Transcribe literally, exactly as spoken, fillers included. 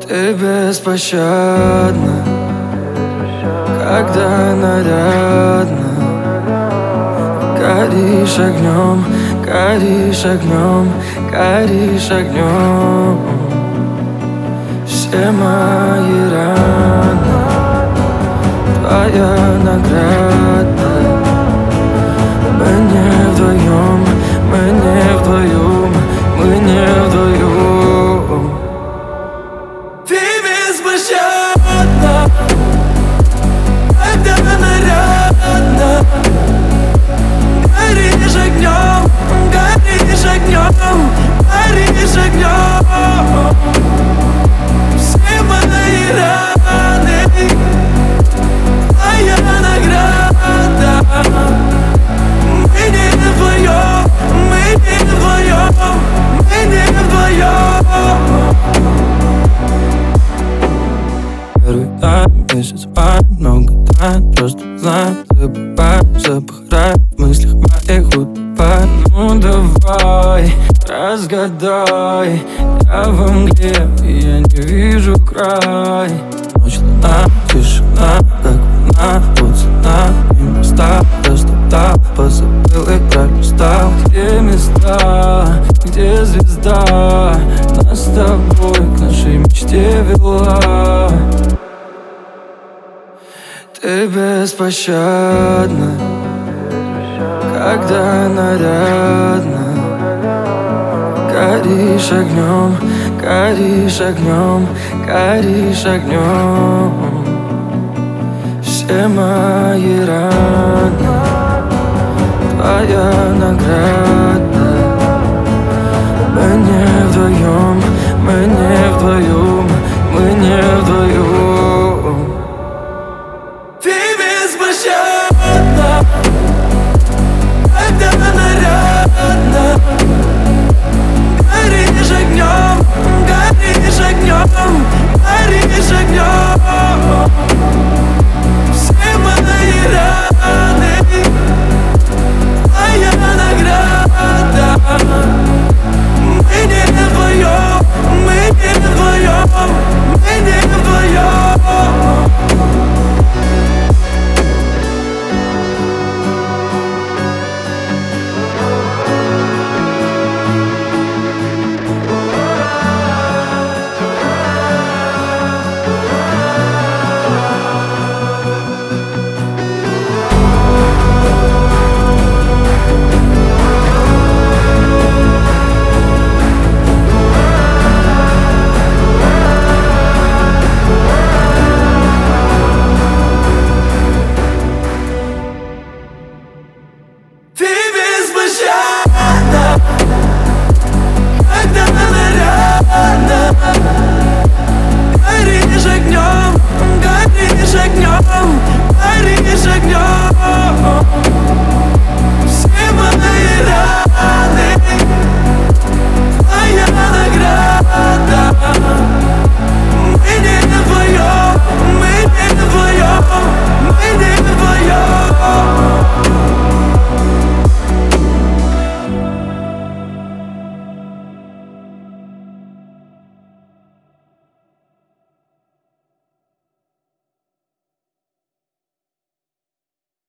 Ты беспощадна, когда нарядно горишь огнем, горишь огнем, горишь огнем. Все мои раны твоя награда. Мы не вдвоем, мы не вдвоем, мы не вдвоем. Ты беспощадна, когда нарядно горишь огнем, горишь огнем, горишь огнем. Все мои раны твоя награда. Мы не вдвоем, мы не вдвоем, мы не вдвоем. Первый тайм, месяц май, много тайн, просто знаем, забываем, забываем в мыслях моих утопаем. Ну давай, разгадай, я во мгле, и я не вижу край. Ночь, луна, тишина, как луна, вот цена, и моста растоптал, позабыл и пролистал. Где места, где звезда нас с тобой к нашей мечте вела? Ты беспощадна, когда нарядно горишь огнем, горишь огнем, горишь огнем. Все мои раны твоя награда. Мы не вдвоем, мы не вдвоем, мы не вдвоем. Ты беспощадна, когда нарядно горишь огнем, горишь огнем, горишь огнем.